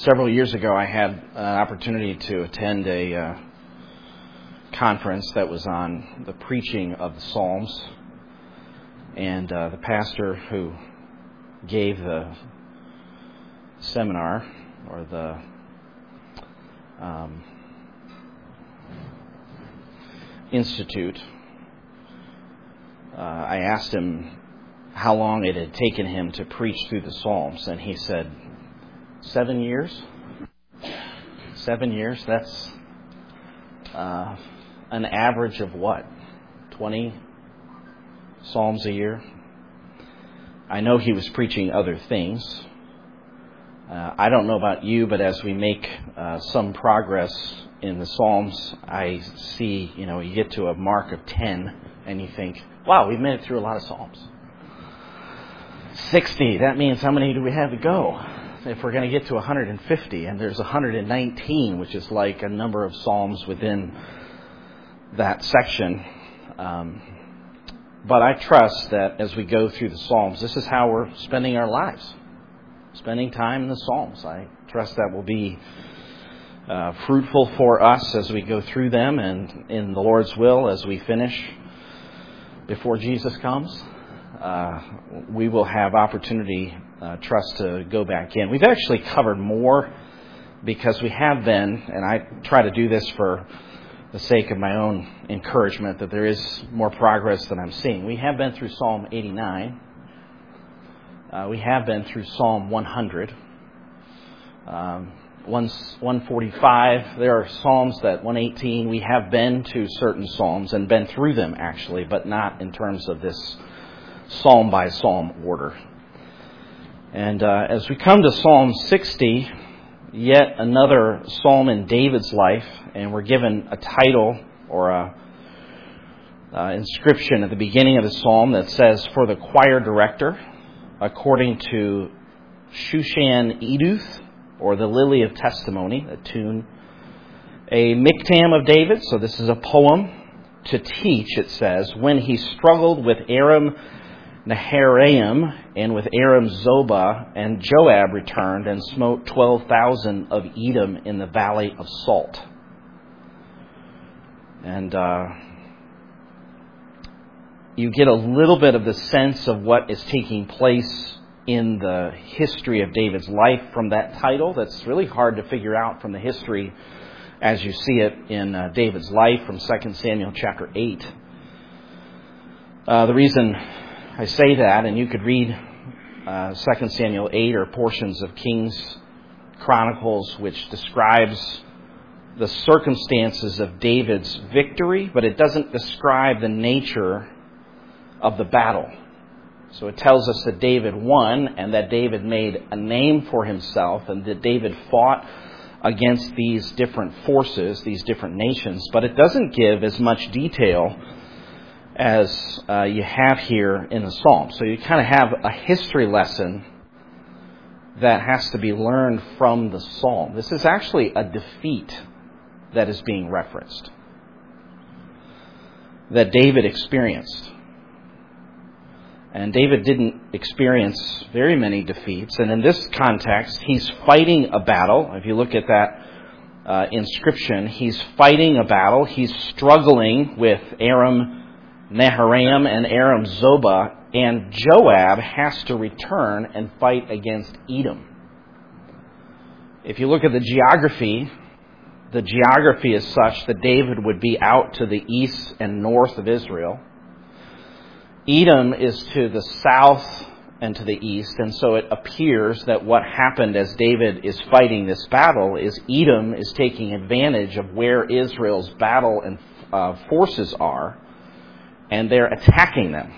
Several years ago, I had an opportunity to attend a conference that was on the preaching of the Psalms, and the pastor who gave the seminar, or the institute, I asked him how long it had taken him to preach through the Psalms, and he said, 7 years? 7 years? That's an average of what? 20 Psalms a year? I know he was preaching other things. I don't know about you, but as we make some progress in the Psalms, I see, you get to a mark of 10, and you think, wow, we've made it through a lot of Psalms. 60, that means how many do we have to go? If we're going to get to 150, and there's 119, which is like a number of Psalms within that section. But I trust that as we go through the Psalms, this is how we're spending our lives. Spending time in the Psalms. I trust that will be fruitful for us as we go through them, and in the Lord's will, as we finish before Jesus comes, we will have opportunity, trust, to go back in. We've actually covered more because we have been, and I try to do this for the sake of my own encouragement, that there is more progress than I'm seeing. We have been through Psalm 89. We have been through Psalm 100. 145, there are Psalms that 118, we have been to certain Psalms and been through them actually, but not in terms of this Psalm by Psalm order. And as we come to Psalm 60, yet another Psalm in David's life, and we're given a title or a inscription at the beginning of the Psalm that says, "For the choir director, according to Shushan Eduth," or the Lily of Testimony, a tune. A miktam of David, so this is a poem to teach, it says, when he struggled with Aram Naharaim and with Aram Zobah, and Joab returned and smote 12,000 of Edom in the valley of Salt. And you get a little bit of the sense of what is taking place in the history of David's life from that title. That's really hard to figure out from the history as you see it in David's life from 2 Samuel chapter 8. The reason I say that, and you could read 2 Samuel 8 or portions of Kings Chronicles, which describes the circumstances of David's victory, but it doesn't describe the nature of the battle. So it tells us that David won, and that David made a name for himself, and that David fought against these different forces, these different nations. But it doesn't give as much detail as you have here in the Psalm. So you kind of have a history lesson that has to be learned from the Psalm. This is actually a defeat that is being referenced, that David experienced. And David didn't experience very many defeats. And in this context, he's fighting a battle. If you look at that inscription, he's fighting a battle. He's struggling with Aram Naharaim and Aram Zobah. And Joab has to return and fight against Edom. If you look at the geography is such that David would be out to the east and north of Israel. Edom is to the south and to the east, and so it appears that what happened as David is fighting this battle is Edom is taking advantage of where Israel's battle and forces are, and they're attacking them.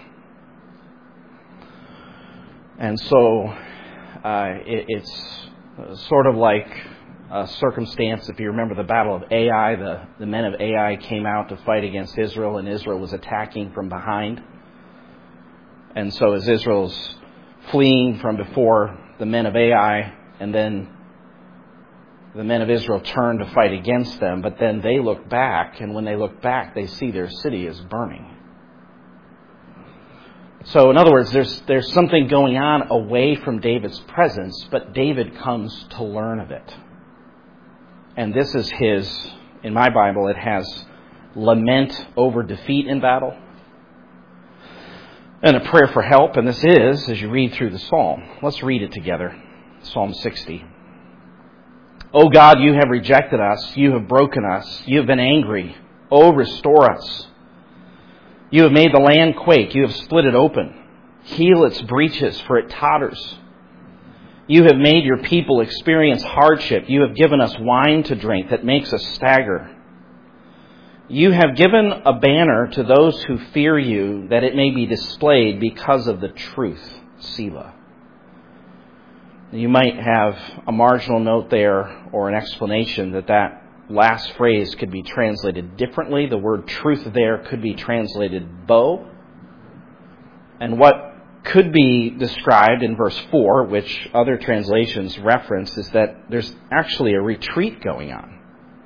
And so it's sort of like a circumstance, if you remember the Battle of Ai, the men of Ai came out to fight against Israel, and Israel was attacking from behind. And so as Israel's fleeing from before the men of Ai, and then the men of Israel turn to fight against them, but then they look back, and when they look back, they see their city is burning. So in other words, there's something going on away from David's presence, but David comes to learn of it. And this is in my Bible, it has lament over defeat in battle and a prayer for help. And this is, as you read through the psalm, let's read it together. Psalm 60. O God, you have rejected us. You have broken us. You have been angry. O restore us. You have made the land quake. You have split it open. Heal its breaches, for it totters. You have made your people experience hardship. You have given us wine to drink that makes us stagger. You have given a banner to those who fear you, that it may be displayed because of the truth. Selah. You might have a marginal note there or an explanation that last phrase could be translated differently. The word truth there could be translated bow. And what could be described in verse 4, which other translations reference, is that there's actually a retreat going on.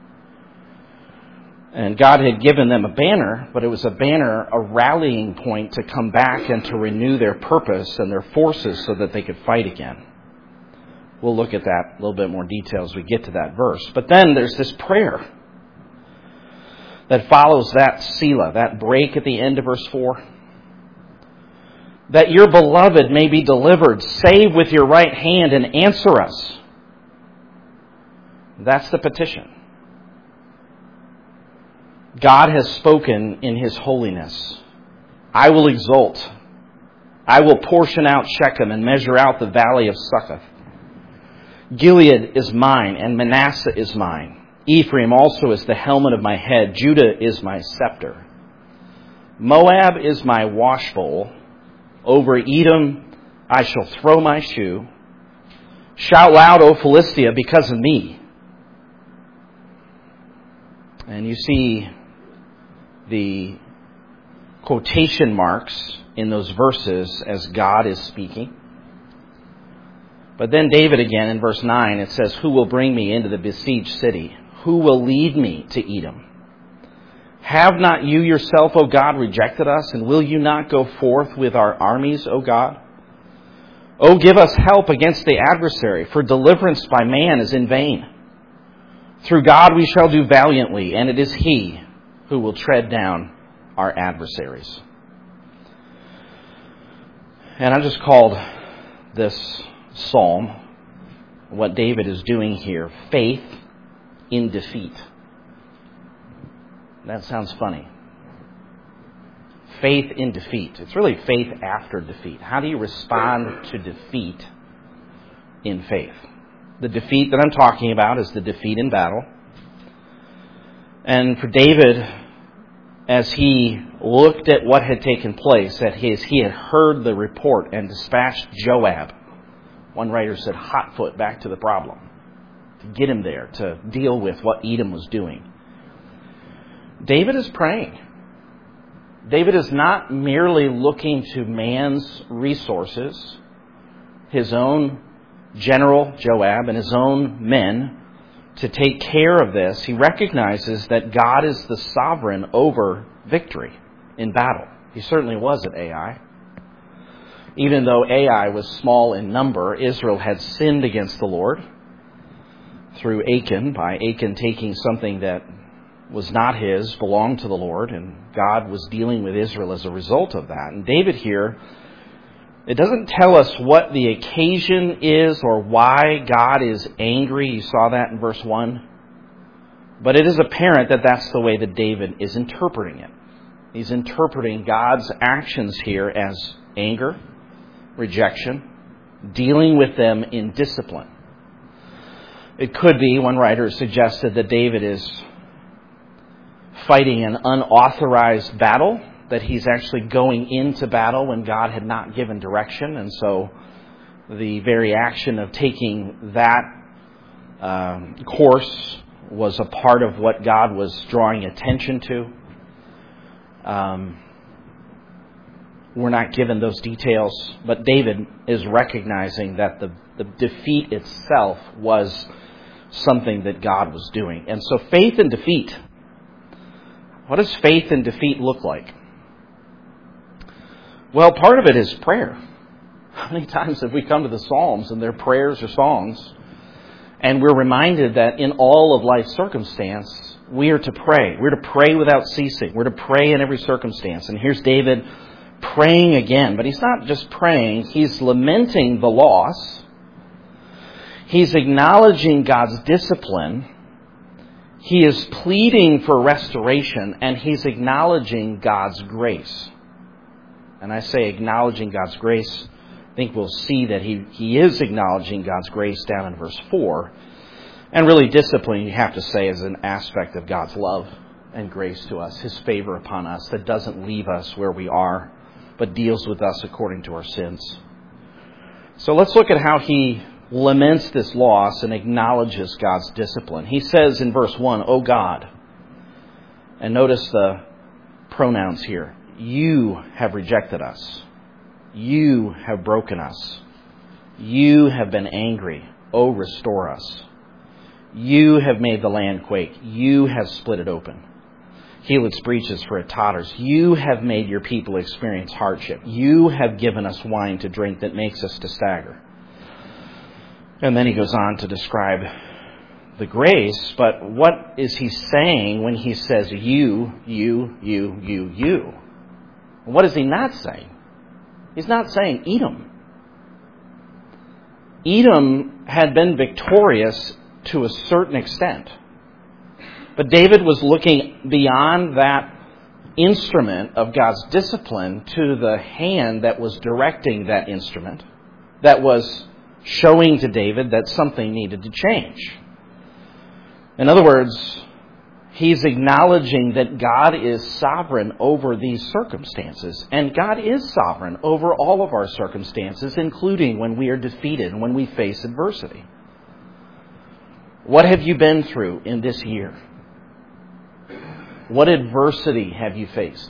And God had given them a banner, but it was a banner, a rallying point to come back and to renew their purpose and their forces so that they could fight again. We'll look at that a little bit more detail as we get to that verse. But then there's this prayer that follows that Selah, that break at the end of verse 4. That your beloved may be delivered. Save with your right hand and answer us. That's the petition. God has spoken in His holiness. I will exult. I will portion out Shechem and measure out the valley of Succoth. Gilead is mine, and Manasseh is mine. Ephraim also is the helmet of my head. Judah is my scepter. Moab is my washbowl. Over Edom I shall throw my shoe. Shout loud, O Philistia, because of me. And you see the quotation marks in those verses as God is speaking. But then David again in verse 9, it says, who will bring me into the besieged city? Who will lead me to Edom? Have not you yourself, O God, rejected us? And will you not go forth with our armies, O God? O give us help against the adversary, for deliverance by man is in vain. Through God we shall do valiantly, and it is He who will tread down our adversaries. And I just called this psalm, what David is doing here, faith in defeat. That sounds funny. Faith in defeat. It's really faith after defeat. How do you respond to defeat in faith? The defeat that I'm talking about is the defeat in battle. And for David, as he looked at what had taken place, that he had heard the report and dispatched Joab, one writer said, hotfoot back to the problem, to get him there, to deal with what Edom was doing. David is praying. David is not merely looking to man's resources, his own general Joab and his own men, to take care of this. He recognizes that God is the sovereign over victory in battle. He certainly was at Ai. Even though Ai was small in number, Israel had sinned against the Lord through Achan, by Achan taking something that was not his, belonged to the Lord, and God was dealing with Israel as a result of that. And David here, it doesn't tell us what the occasion is or why God is angry. You saw that in verse 1. But it is apparent that that's the way that David is interpreting it. He's interpreting God's actions here as anger, rejection, dealing with them in discipline. It could be, one writer suggested, that David is fighting an unauthorized battle, that he's actually going into battle when God had not given direction. And so the very action of taking that course was a part of what God was drawing attention to. We're not given those details, but David is recognizing that the defeat itself was something that God was doing. And so faith in defeat. What does faith in defeat look like? Well, part of it is prayer. How many times have we come to the Psalms and they're prayers or songs, and we're reminded that in all of life's circumstance, we are to pray. We're to pray without ceasing. We're to pray in every circumstance. And here's David praying again. But he's not just praying. He's lamenting the loss. He's acknowledging God's discipline. He is pleading for restoration. And he's acknowledging God's grace. And I say acknowledging God's grace. I think we'll see that he is acknowledging God's grace down in verse 4. And really, discipline, you have to say, is an aspect of God's love and grace to us, His favor upon us that doesn't leave us where we are, but deals with us according to our sins. So let's look at how he laments this loss and acknowledges God's discipline. He says in verse 1, O God, and notice the pronouns here, you have rejected us. You have broken us. You have been angry. O restore us. You have made the land quake. You have split it open. Heal its breaches, for it totters. You have made your people experience hardship. You have given us wine to drink that makes us to stagger. And then he goes on to describe the grace. But what is he saying when he says you? What is he not saying? He's not saying Edom. Edom had been victorious to a certain extent. But David was looking beyond that instrument of God's discipline to the hand that was directing that instrument, that was showing to David that something needed to change. In other words, he's acknowledging that God is sovereign over these circumstances. And God is sovereign over all of our circumstances, including when we are defeated and when we face adversity. What have you been through in this year? What adversity have you faced?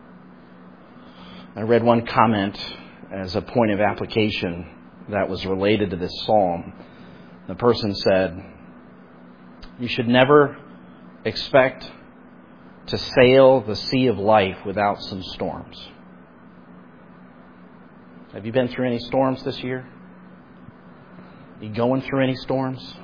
I read one comment as a point of application that was related to this psalm. The person said, you should never expect to sail the sea of life without some storms. Have you been through any storms this year? Are you going through any storms?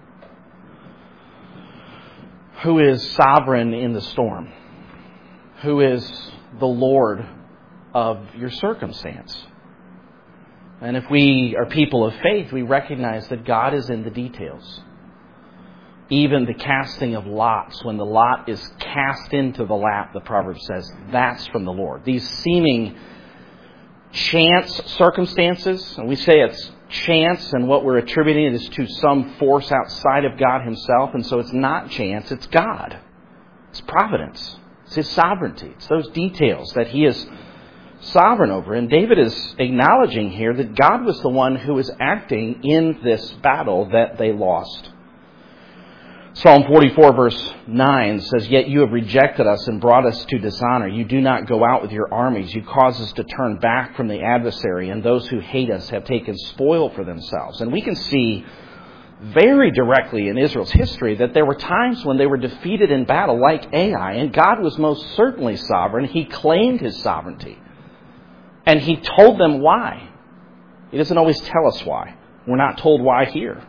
Who is sovereign in the storm? Who is the Lord of your circumstance? And if we are people of faith, we recognize that God is in the details. Even the casting of lots, when the lot is cast into the lap, the proverb says, that's from the Lord. These seeming chance circumstances, and we say it's chance, and what we're attributing it is to some force outside of God Himself, and so it's not chance, it's God. It's providence. It's His sovereignty. It's those details that He is sovereign over. And David is acknowledging here that God was the one who was acting in this battle that they lost. Psalm 44 verse 9 says, Yet you have rejected us and brought us to dishonor. You do not go out with your armies. You cause us to turn back from the adversary, and those who hate us have taken spoil for themselves. And we can see very directly in Israel's history that there were times when they were defeated in battle like Ai, and God was most certainly sovereign. He claimed His sovereignty. And He told them why. He doesn't always tell us why. We're not told why here.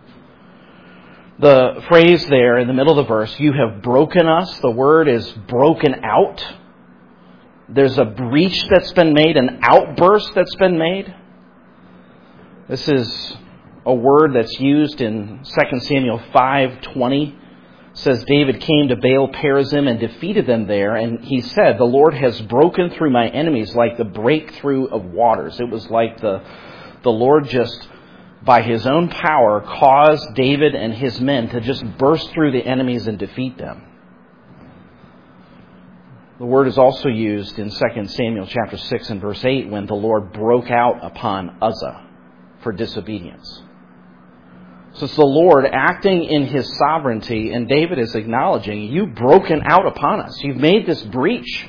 The phrase there in the middle of the verse, you have broken us, the word is broken out. There's a breach that's been made, an outburst that's been made. This is a word that's used in 2 Samuel 5:20. It says, David came to Baal Perazim and defeated them there, and he said, the Lord has broken through my enemies like the breakthrough of waters. It was like the Lord just, by His own power, caused David and his men to just burst through the enemies and defeat them. The word is also used in 2 Samuel chapter 6 and verse 8 when the Lord broke out upon Uzzah for disobedience. So it's the Lord acting in His sovereignty, and David is acknowledging, you've broken out upon us. You've made this breach.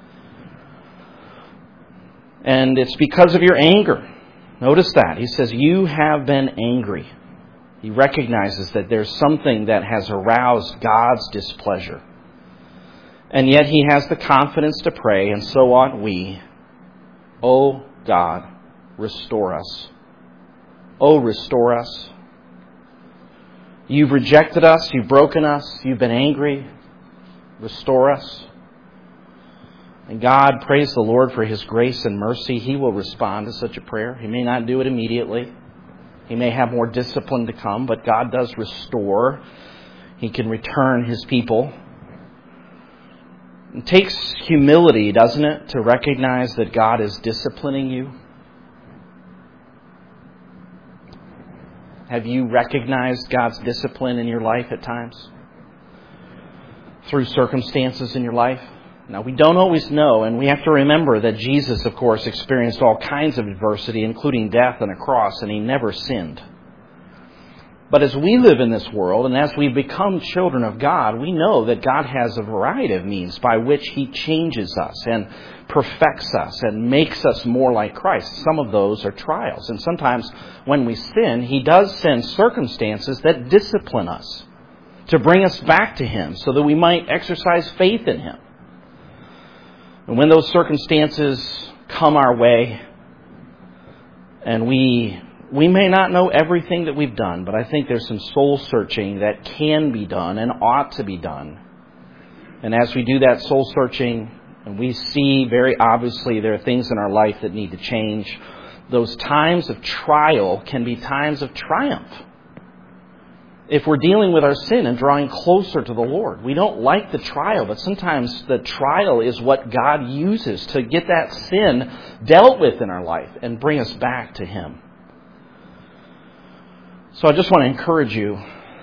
And it's because of your anger. Notice that. He says, you have been angry. He recognizes that there's something that has aroused God's displeasure. And yet he has the confidence to pray, and so ought we. Oh God, restore us. Oh, restore us. You've rejected us. You've broken us. You've been angry. Restore us. And God, praise the Lord for His grace and mercy. He will respond to such a prayer. He may not do it immediately. He may have more discipline to come, but God does restore. He can return His people. It takes humility, doesn't it, to recognize that God is disciplining you? Have you recognized God's discipline in your life at times? Through circumstances in your life? Now, we don't always know, and we have to remember that Jesus, of course, experienced all kinds of adversity, including death on a cross, and He never sinned. But as we live in this world, and as we become children of God, we know that God has a variety of means by which He changes us and perfects us and makes us more like Christ. Some of those are trials. And sometimes when we sin, He does send circumstances that discipline us to bring us back to Him so that we might exercise faith in Him. And when those circumstances come our way, and we may not know everything that we've done, but I think there's some soul searching that can be done and ought to be done. And as we do that soul searching, and we see very obviously there are things in our life that need to change, those times of trial can be times of triumph. If we're dealing with our sin and drawing closer to the Lord, we don't like the trial, but sometimes the trial is what God uses to get that sin dealt with in our life and bring us back to Him. So I just want to encourage you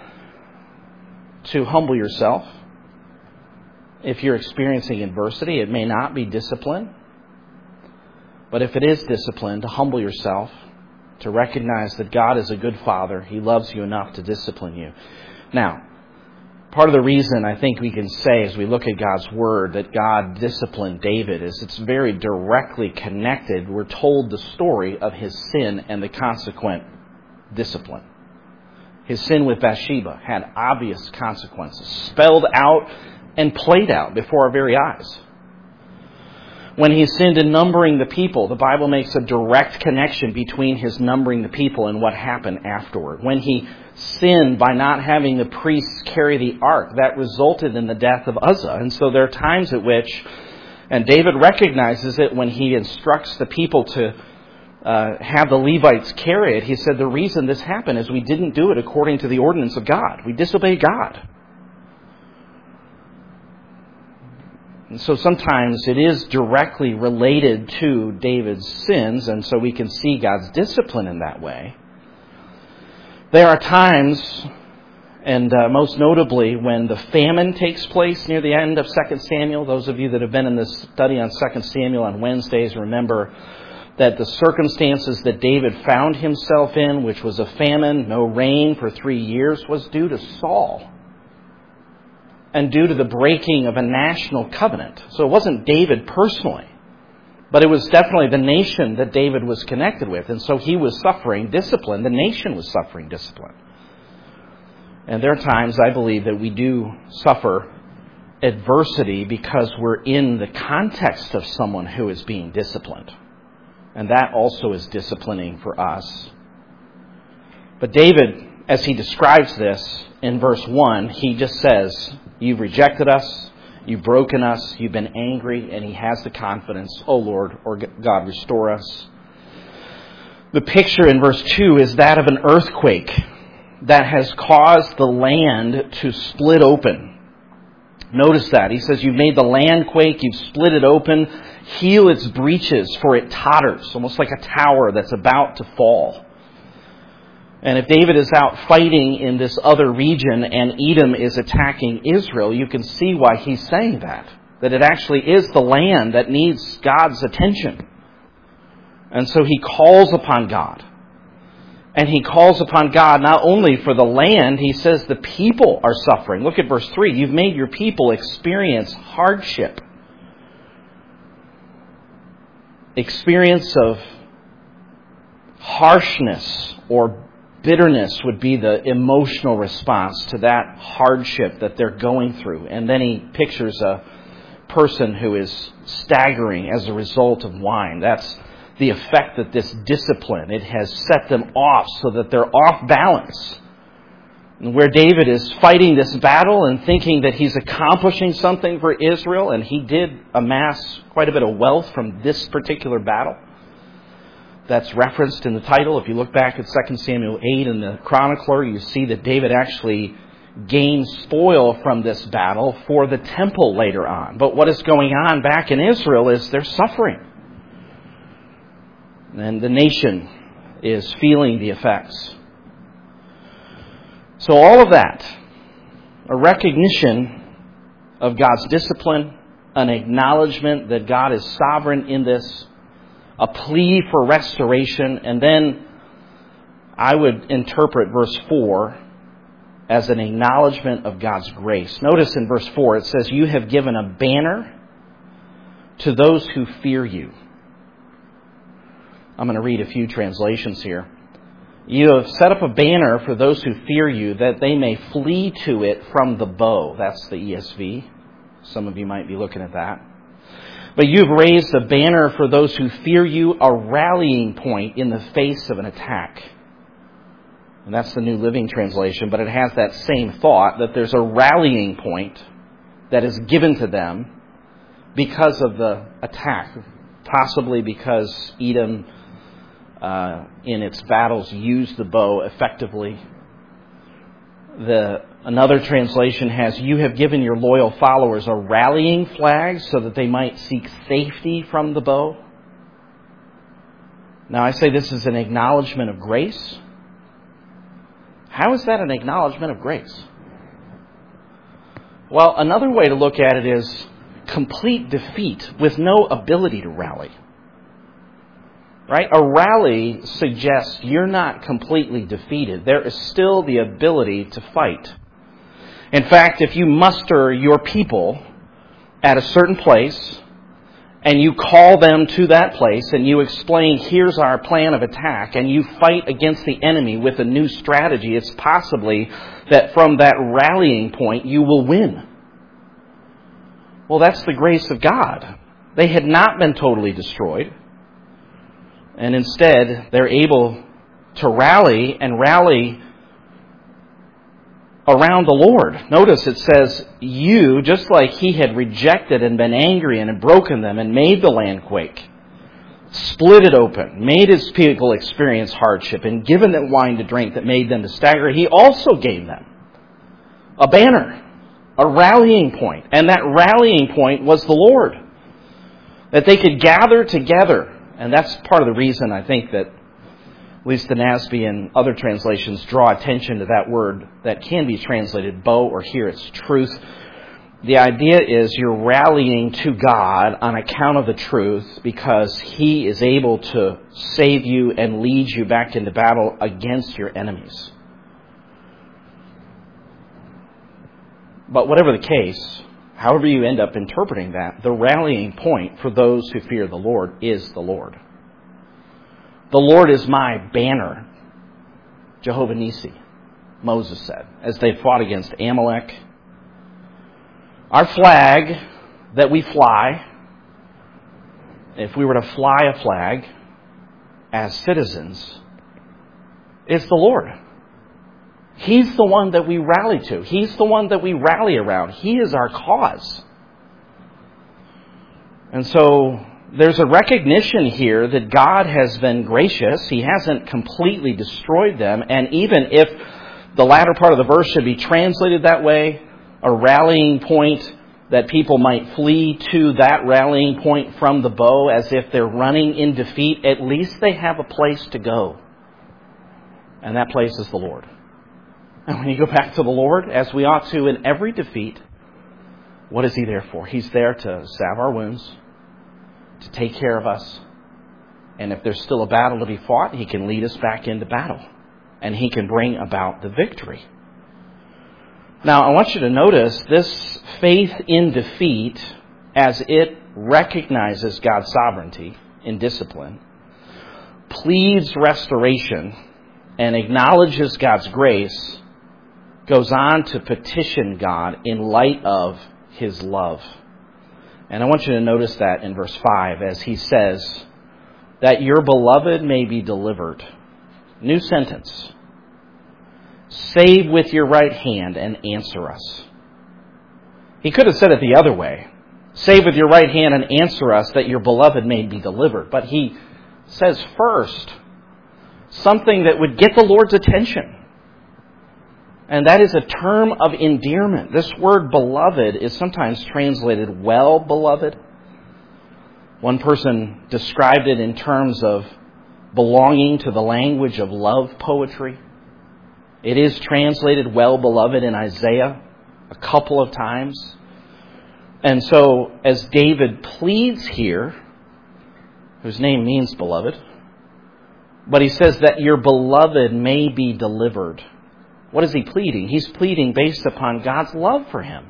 to humble yourself. If you're experiencing adversity, it may not be discipline, but if it is discipline, to humble yourself, to recognize that God is a good Father. He loves you enough to discipline you. Now, part of the reason I think we can say as we look at God's Word that God disciplined David is it's very directly connected. We're told the story of his sin and the consequent discipline. His sin with Bathsheba had obvious consequences, spelled out and played out before our very eyes. When he sinned in numbering the people, the Bible makes a direct connection between his numbering the people and what happened afterward. When he sinned by not having the priests carry the ark, that resulted in the death of Uzzah. And so there are times at which, and David recognizes it when he instructs the people to have the Levites carry it. He said the reason this happened is we didn't do it according to the ordinance of God. We disobeyed God. And so sometimes it is directly related to David's sins, and so we can see God's discipline in that way. There are times, and most notably when the famine takes place near the end of 2 Samuel. Those of you that have been in this study on 2 Samuel on Wednesdays remember that the circumstances that David found himself in, which was a famine, no rain for 3 years, was due to Saul. And due to the breaking of a national covenant. So it wasn't David personally, but it was definitely the nation that David was connected with. And so he was suffering discipline. The nation was suffering discipline. And there are times, I believe, that we do suffer adversity because we're in the context of someone who is being disciplined. And that also is disciplining for us. But David, as he describes this in verse 1, he just says, you've rejected us, you've broken us, you've been angry, and he has the confidence, oh Lord, or God, restore us. The picture in verse 2 is that of an earthquake that has caused the land to split open. Notice that. He says, you've made the land quake, you've split it open, heal its breaches, for it totters, almost like a tower that's about to fall. And if David is out fighting in this other region and Edom is attacking Israel, you can see why he's saying that. That it actually is the land that needs God's attention. And so he calls upon God. And he calls upon God not only for the land, he says the people are suffering. Look at verse 3. You've made your people experience hardship. Experience of harshness or bitterness would be the emotional response to that hardship that they're going through. And then he pictures a person who is staggering as a result of wine. That's the effect that this discipline, it has set them off so that they're off balance. And where David is fighting this battle and thinking that he's accomplishing something for Israel, and he did amass quite a bit of wealth from this particular battle. That's referenced in the title. If you look back at 2 Samuel 8 in the Chronicler, you see that David actually gained spoil from this battle for the temple later on. But what is going on back in Israel is they're suffering. And the nation is feeling the effects. So all of that, a recognition of God's discipline, an acknowledgement that God is sovereign in this, a plea for restoration, and then I would interpret verse 4 as an acknowledgement of God's grace. Notice in verse 4 it says, "You have given a banner to those who fear you." I'm going to read a few translations here. "You have set up a banner for those who fear you, that they may flee to it from the bow." That's the ESV. Some of you might be looking at that. "But you've raised a banner for those who fear you, a rallying point in the face of an attack." And that's the New Living Translation, but it has that same thought, that there's a rallying point that is given to them because of the attack. Possibly because Edom, in its battles, used the bow effectively. Another translation has, "You have given your loyal followers a rallying flag so that they might seek safety from the bow." Now I say this is an acknowledgement of grace. How is that an acknowledgement of grace? Well, another way to look at it is complete defeat with no ability to rally. Right? A rally suggests you're not completely defeated. There is still the ability to fight. In fact, if you muster your people at a certain place and you call them to that place and you explain, here's our plan of attack, and you fight against the enemy with a new strategy, it's possibly that from that rallying point you will win. Well, that's the grace of God. They had not been totally destroyed. And instead, they're able to rally and rally around the Lord. Notice it says, "You," just like he had rejected and been angry and had broken them and made the land quake, split it open, made his people experience hardship, and given them wine to drink that made them to stagger, he also gave them a banner, a rallying point. And that rallying point was the Lord. That they could gather together. And that's part of the reason I think that at least the NASB and other translations draw attention to that word that can be translated bow, or here it's truth. The idea is you're rallying to God on account of the truth because He is able to save you and lead you back into battle against your enemies. But whatever the case, however you end up interpreting that, the rallying point for those who fear the Lord is the Lord. The Lord is my banner, Jehovah Nissi, Moses said, as they fought against Amalek. Our flag that we fly, if we were to fly a flag as citizens, is the Lord. He's the one that we rally to. He's the one that we rally around. He is our cause. And so there's a recognition here that God has been gracious. He hasn't completely destroyed them. And even if the latter part of the verse should be translated that way, a rallying point that people might flee to that rallying point from the bow as if they're running in defeat, at least they have a place to go. And that place is the Lord. And when you go back to the Lord, as we ought to in every defeat, what is He there for? He's there to salve our wounds, to take care of us. And if there's still a battle to be fought, He can lead us back into battle. And He can bring about the victory. Now, I want you to notice this faith in defeat, as it recognizes God's sovereignty in discipline, pleads restoration, and acknowledges God's grace, goes on to petition God in light of His love. And I want you to notice that in verse 5 as he says, that your beloved may be delivered. New sentence. Save with your right hand and answer us. He could have said it the other way. Save with your right hand and answer us that your beloved may be delivered. But he says first something that would get the Lord's attention. And that is a term of endearment. This word beloved is sometimes translated well beloved. One person described it in terms of belonging to the language of love poetry. It is translated well beloved in Isaiah a couple of times. And so as David pleads here, whose name means beloved, but he says that your beloved may be delivered. What is he pleading? He's pleading based upon God's love for him.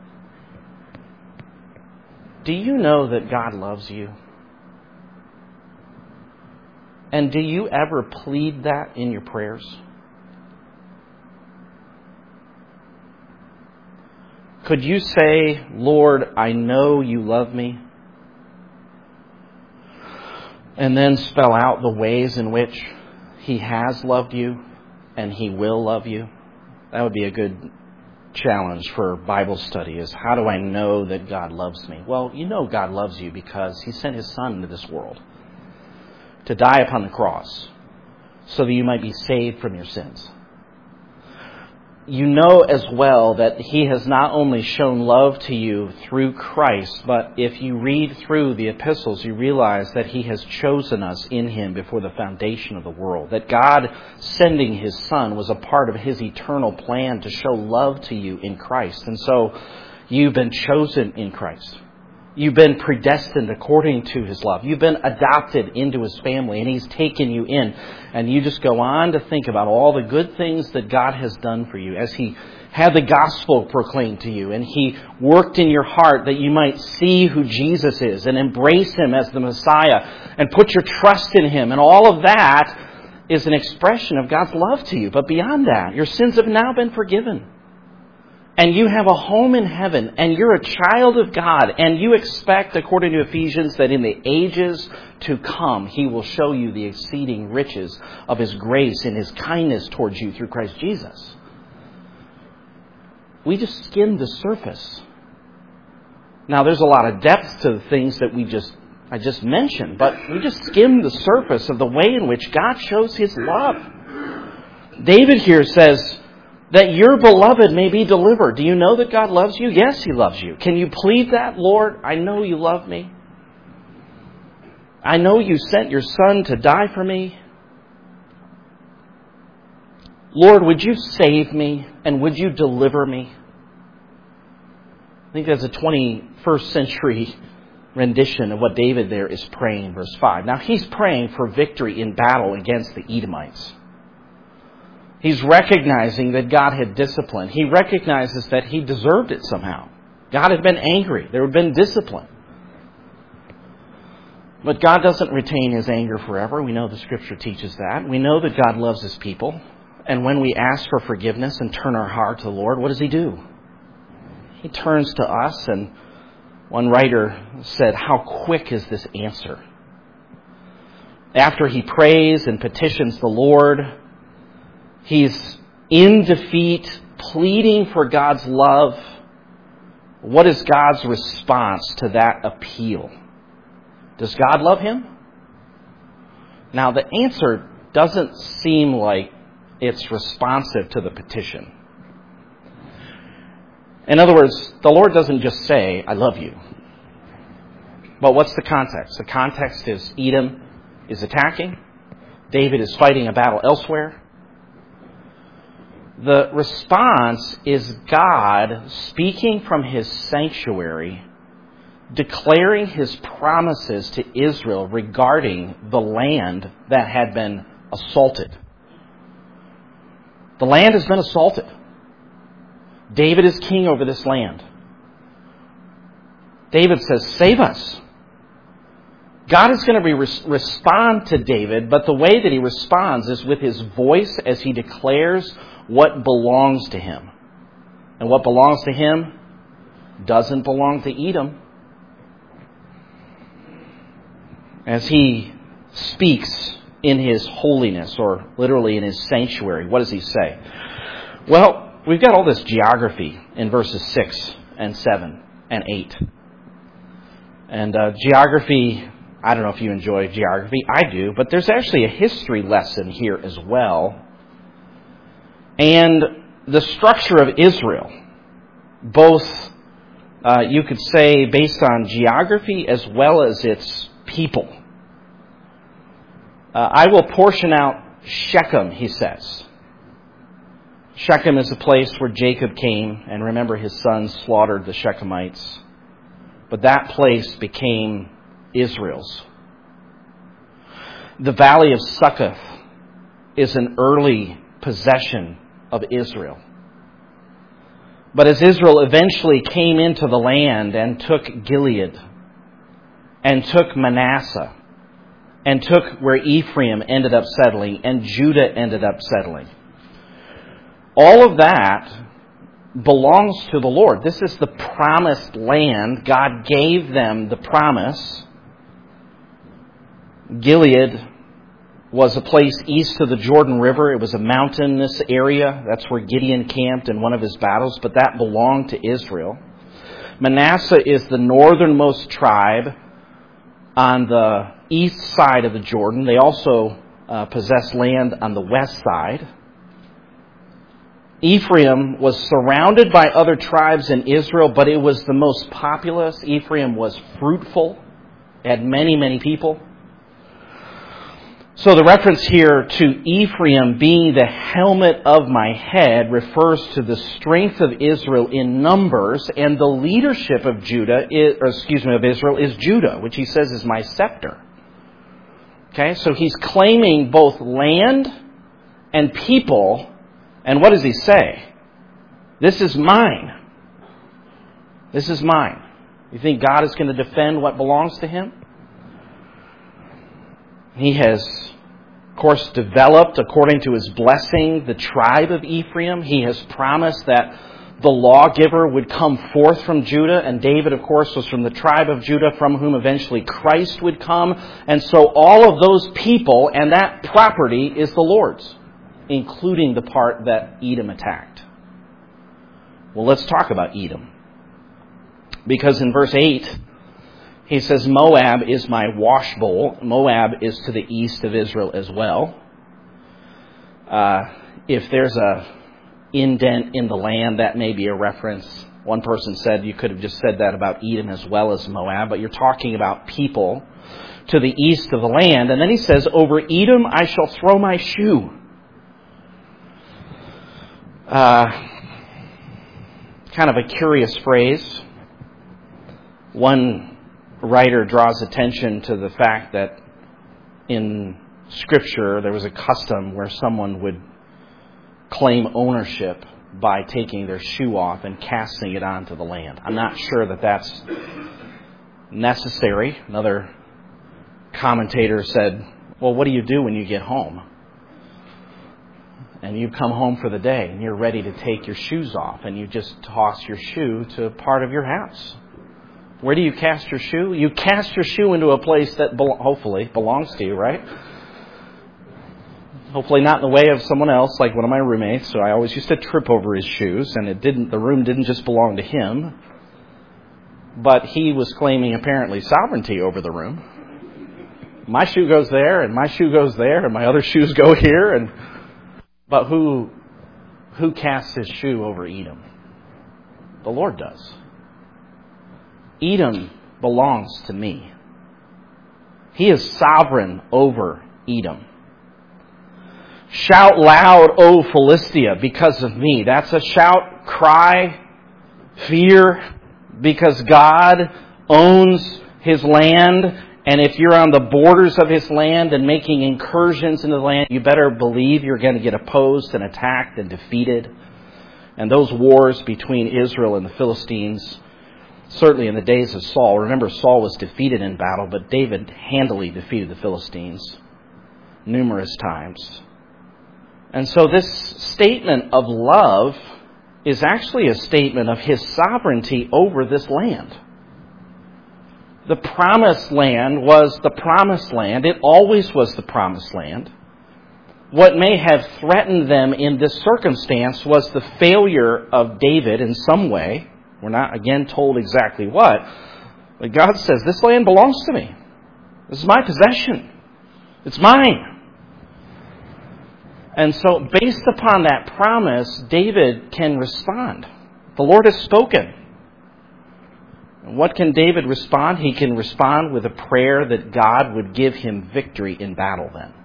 Do you know that God loves you? And do you ever plead that in your prayers? Could you say, Lord, I know you love me? And then spell out the ways in which He has loved you and He will love you? That would be a good challenge for Bible study, is how do I know that God loves me? Well, you know God loves you because He sent His Son into this world to die upon the cross so that you might be saved from your sins. You know as well that He has not only shown love to you through Christ, but if you read through the epistles, you realize that He has chosen us in Him before the foundation of the world. That God sending His Son was a part of His eternal plan to show love to you in Christ. And so you've been chosen in Christ. You've been predestined according to His love. You've been adopted into His family, and He's taken you in. And you just go on to think about all the good things that God has done for you as He had the gospel proclaimed to you, and He worked in your heart that you might see who Jesus is and embrace Him as the Messiah and put your trust in Him. And all of that is an expression of God's love to you. But beyond that, your sins have now been forgiven. And you have a home in heaven, and you're a child of God, and you expect, according to Ephesians, that in the ages to come, He will show you the exceeding riches of His grace and His kindness towards you through Christ Jesus. We just skimmed the surface. Now, there's a lot of depth to the things that I just mentioned, but we just skimmed the surface of the way in which God shows His love. David here says that your beloved may be delivered. Do you know that God loves you? Yes, He loves you. Can you plead that? Lord, I know you love me. I know you sent your Son to die for me. Lord, would you save me and would you deliver me? I think that's a 21st century rendition of what David there is praying, verse 5. Now, he's praying for victory in battle against the Edomites. He's recognizing that God had disciplined. He recognizes that he deserved it somehow. God had been angry. There had been discipline. But God doesn't retain His anger forever. We know the Scripture teaches that. We know that God loves His people. And when we ask for forgiveness and turn our heart to the Lord, what does He do? He turns to us, and one writer said, how quick is this answer? After he prays and petitions the Lord, he's in defeat, pleading for God's love. What is God's response to that appeal? Does God love him? Now, the answer doesn't seem like it's responsive to the petition. In other words, the Lord doesn't just say, I love you. But what's the context? The context is Edom is attacking. David is fighting a battle elsewhere. The response is God speaking from His sanctuary, declaring His promises to Israel regarding the land that had been assaulted. The land has been assaulted. David is king over this land. David says, save us. God is going to respond to David, but the way that He responds is with His voice as He declares what belongs to Him. And what belongs to Him doesn't belong to Edom. As He speaks in His holiness, or literally in His sanctuary. What does He say? Well, we've got all this geography in verses 6 and 7 and 8. And geography, I don't know if you enjoy geography. I do, but there's actually a history lesson here as well. And the structure of Israel, both, you could say, based on geography as well as its people. I will portion out Shechem, he says. Shechem is a place where Jacob came, and remember his sons slaughtered the Shechemites. But that place became Israel's. The valley of Succoth is an early possession of Israel. But as Israel eventually came into the land and took Gilead, and took Manasseh, and took where Ephraim ended up settling, and Judah ended up settling, all of that belongs to the Lord. This is the promised land. God gave them the promise. Gilead was a place east of the Jordan River. It was a mountainous area. That's where Gideon camped in one of his battles, but that belonged to Israel. Manasseh is the northernmost tribe on the east side of the Jordan. They also possess land on the west side. Ephraim was surrounded by other tribes in Israel, but it was the most populous. Ephraim was fruitful, had many, many people. So the reference here to Ephraim being the helmet of my head refers to the strength of Israel in numbers, and the leadership of of Israel is Judah, which he says is my scepter. Okay, so he's claiming both land and people. And what does he say? This is mine. This is mine. You think God is going to defend what belongs to him? He has, of course, developed, according to his blessing, the tribe of Ephraim. He has promised that the lawgiver would come forth from Judah. And David, of course, was from the tribe of Judah, from whom eventually Christ would come. And so all of those people and that property is the Lord's, including the part that Edom attacked. Well, let's talk about Edom. Because in verse 8, he says, Moab is my wash bowl. Moab is to the east of Israel as well. If there's a indent in the land, that may be a reference. One person said you could have just said that about Edom as well as Moab, but you're talking about people to the east of the land. And then he says, over Edom I shall throw my shoe. Kind of a curious phrase. One writer draws attention to the fact that in Scripture there was a custom where someone would claim ownership by taking their shoe off and casting it onto the land. I'm not sure that that's necessary. Another commentator said, well, what do you do when you get home? And you come home for the day and you're ready to take your shoes off, and you just toss your shoe to a part of your house. Where do you cast your shoe? You cast your shoe into a place that hopefully belongs to you, right? Hopefully not in the way of someone else, like one of my roommates. So I always used to trip over his shoes, and the room didn't just belong to him. But he was claiming apparently sovereignty over the room. My shoe goes there, and my shoe goes there, and my other shoes go here, but who casts his shoe over Edom? The Lord does. Edom belongs to me. He is sovereign over Edom. Shout loud, O Philistia, because of me. That's a shout, cry, fear, because God owns his land. And if you're on the borders of his land and making incursions into the land, you better believe you're going to get opposed and attacked and defeated. And those wars between Israel and the Philistines, certainly in the days of Saul, remember Saul was defeated in battle, but David handily defeated the Philistines numerous times. And so this statement of love is actually a statement of his sovereignty over this land. The promised land was the promised land. It always was the promised land. What may have threatened them in this circumstance was the failure of David in some way. We're not, again, told exactly what. But God says, this land belongs to me. This is my possession. It's mine. And so, based upon that promise, David can respond. The Lord has spoken. And what can David respond? He can respond with a prayer that God would give him victory in battle then.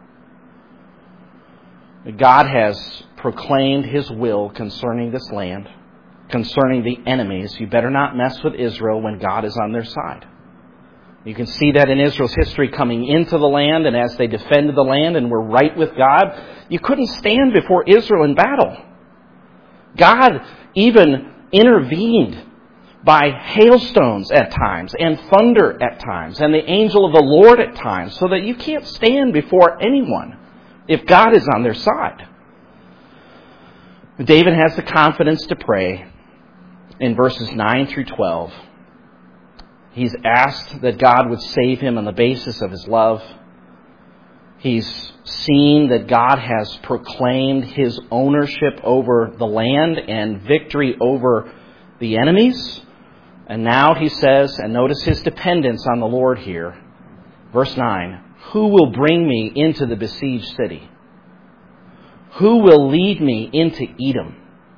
God has proclaimed His will concerning this land, concerning the enemies. You better not mess with Israel when God is on their side. You can see that in Israel's history coming into the land, and as they defended the land and were right with God, you couldn't stand before Israel in battle. God even intervened by hailstones at times, and thunder at times, and the angel of the Lord at times, so that you can't stand before anyone if God is on their side. David has the confidence to pray in verses 9 through 12. He's asked that God would save him on the basis of His love. He's seen that God has proclaimed His ownership over the land and victory over the enemies. And now he says, and notice his dependence on the Lord here, verse 9, who will bring me into the besieged city? Who will lead me into Edom?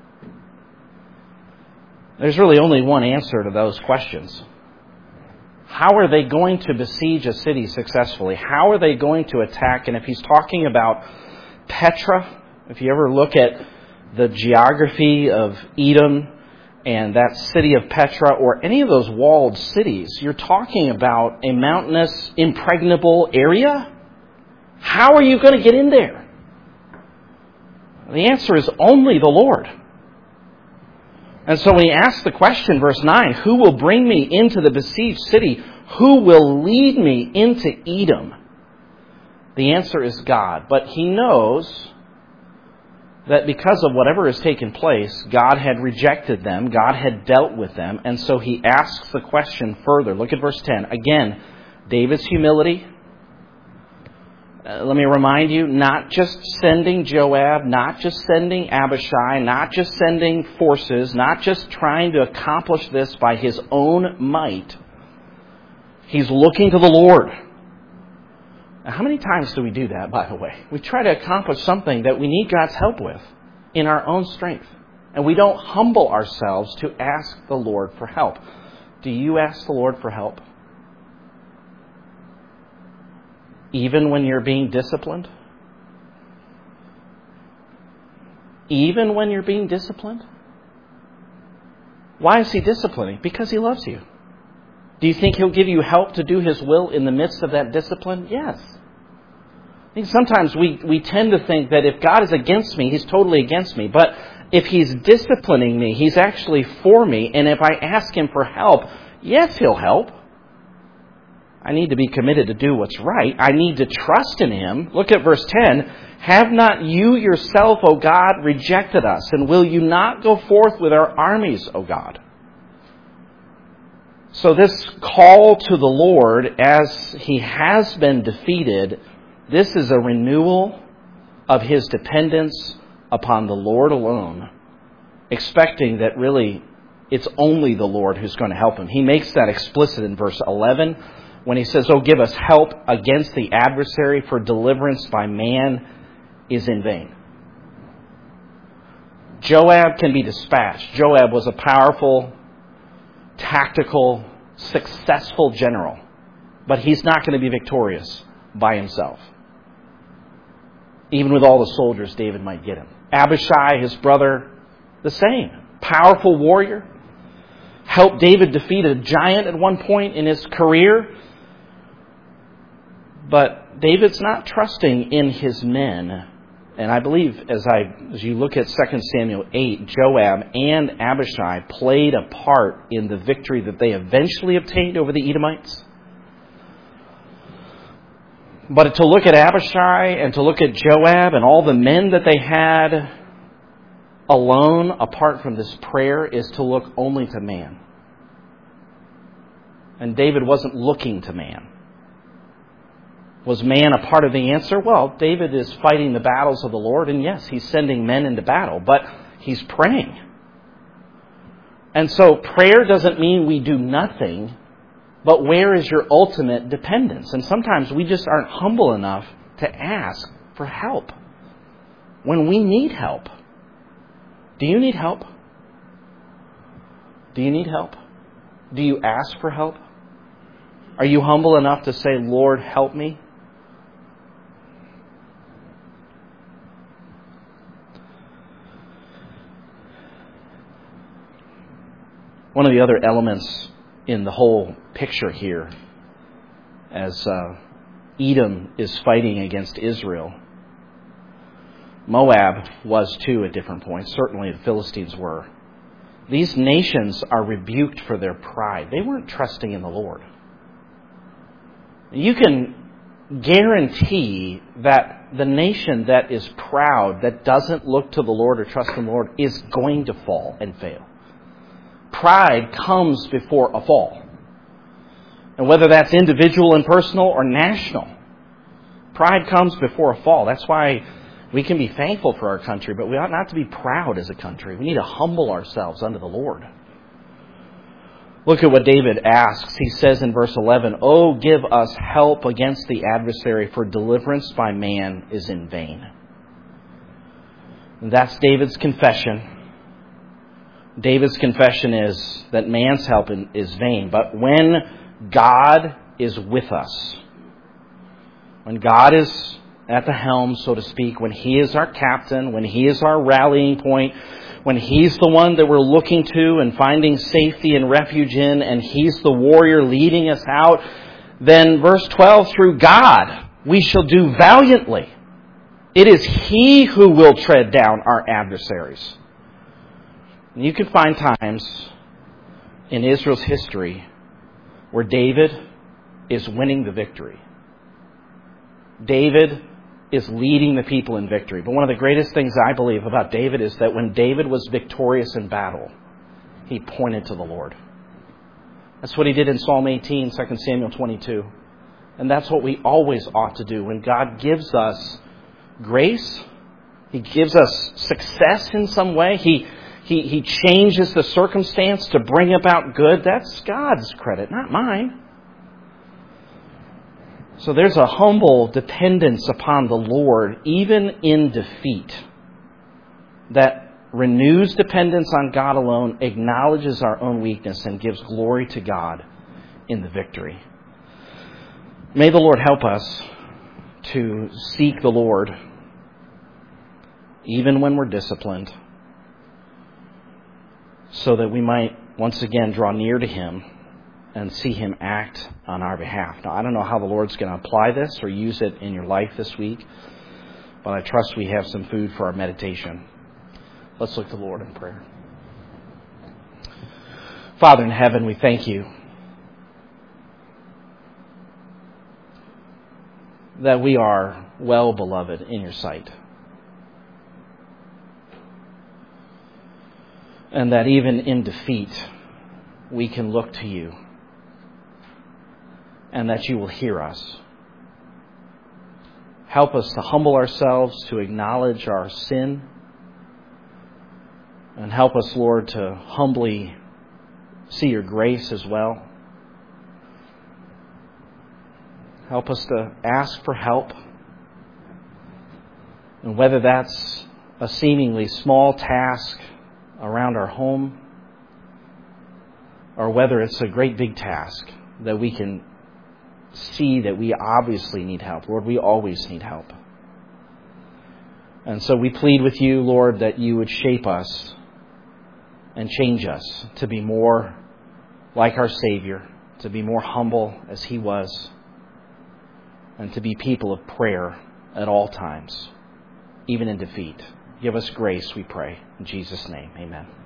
There's really only one answer to those questions. How are they going to besiege a city successfully? How are they going to attack? And if he's talking about Petra, if you ever look at the geography of Edom and that city of Petra, or any of those walled cities, you're talking about a mountainous, impregnable area. How are you going to get in there? The answer is only the Lord. And so when he asks the question, verse 9, who will bring me into the besieged city? Who will lead me into Edom? The answer is God. But he knows that because of whatever has taken place, God had rejected them, God had dealt with them, and so he asks the question further. Look at verse 10. Again, David's humility. Let me remind you, not just sending Joab, not just sending Abishai, not just sending forces, not just trying to accomplish this by his own might. He's looking to the Lord. Now, how many times do we do that, by the way? We try to accomplish something that we need God's help with in our own strength. And we don't humble ourselves to ask the Lord for help. Do you ask the Lord for help? Even when you're being disciplined? Even when you're being disciplined? Why is He disciplining? Because He loves you. Do you think He'll give you help to do His will in the midst of that discipline? Yes. I think sometimes we tend to think that if God is against me, He's totally against me. But if He's disciplining me, He's actually for me. And if I ask Him for help, yes, He'll help. I need to be committed to do what's right. I need to trust in Him. Look at verse 10. Have not you yourself, O God, rejected us? And will you not go forth with our armies, O God? So this call to the Lord, as he has been defeated, this is a renewal of his dependence upon the Lord alone, expecting that really it's only the Lord who's going to help him. He makes that explicit in verse 11 when he says, "Oh, give us help against the adversary, for deliverance by man is in vain." Joab can be dispatched. Joab was a powerful, tactical, successful general. But he's not going to be victorious by himself. Even with all the soldiers David might get him. Abishai, his brother, the same. Powerful warrior. Helped David defeat a giant at one point in his career. But David's not trusting in his men. And I believe as you look at 2 Samuel 8, Joab and Abishai played a part in the victory that they eventually obtained over the Edomites. But to look at Abishai and to look at Joab and all the men that they had alone, apart from this prayer, is to look only to man. And David wasn't looking to man. Was man a part of the answer? Well, David is fighting the battles of the Lord, and yes, he's sending men into battle, but he's praying. And so prayer doesn't mean we do nothing, but where is your ultimate dependence? And sometimes we just aren't humble enough to ask for help when we need help. Do you need help? Do you need help? Do you ask for help? Are you humble enough to say, Lord, help me? One of the other elements in the whole picture here, as Edom is fighting against Israel, Moab was too at different points. Certainly the Philistines were. These nations are rebuked for their pride. They weren't trusting in the Lord. You can guarantee that the nation that is proud, that doesn't look to the Lord or trust in the Lord, is going to fall and fail. Pride comes before a fall. And whether that's individual and personal or national, pride comes before a fall. That's why we can be thankful for our country, but we ought not to be proud as a country. We need to humble ourselves unto the Lord. Look at what David asks. He says in verse 11, "Oh, give us help against the adversary, for deliverance by man is in vain." And that's David's confession. David's confession is that man's help is vain. But when God is with us, when God is at the helm, so to speak, when He is our captain, when He is our rallying point, when He's the one that we're looking to and finding safety and refuge in, and He's the warrior leading us out, then verse 12, through God we shall do valiantly. It is He who will tread down our adversaries. And you can find times in Israel's history where David is winning the victory. David is leading the people in victory. But one of the greatest things I believe about David is that when David was victorious in battle, he pointed to the Lord. That's what he did in Psalm 18, 2 Samuel 22. And that's what we always ought to do. When God gives us grace, He gives us success in some way, He changes the circumstance to bring about good, that's God's credit, not mine. So there's a humble dependence upon the Lord, even in defeat, that renews dependence on God alone, acknowledges our own weakness, and gives glory to God in the victory. May the Lord help us to seek the Lord, even when we're disciplined, so that we might once again draw near to Him and see Him act on our behalf. Now, I don't know how the Lord's going to apply this or use it in your life this week, but I trust we have some food for our meditation. Let's look to the Lord in prayer. Father in heaven, we thank You that we are well beloved in Your sight. And that even in defeat, we can look to You. And that You will hear us. Help us to humble ourselves, to acknowledge our sin. And help us, Lord, to humbly see Your grace as well. Help us to ask for help. And whether that's a seemingly small task around our home, or whether it's a great big task that we can see that we obviously need help. Lord, we always need help. And so we plead with You, Lord, that You would shape us and change us to be more like our Savior, to be more humble as He was, and to be people of prayer at all times, even in defeat. Give us grace, we pray. In Jesus' name, amen.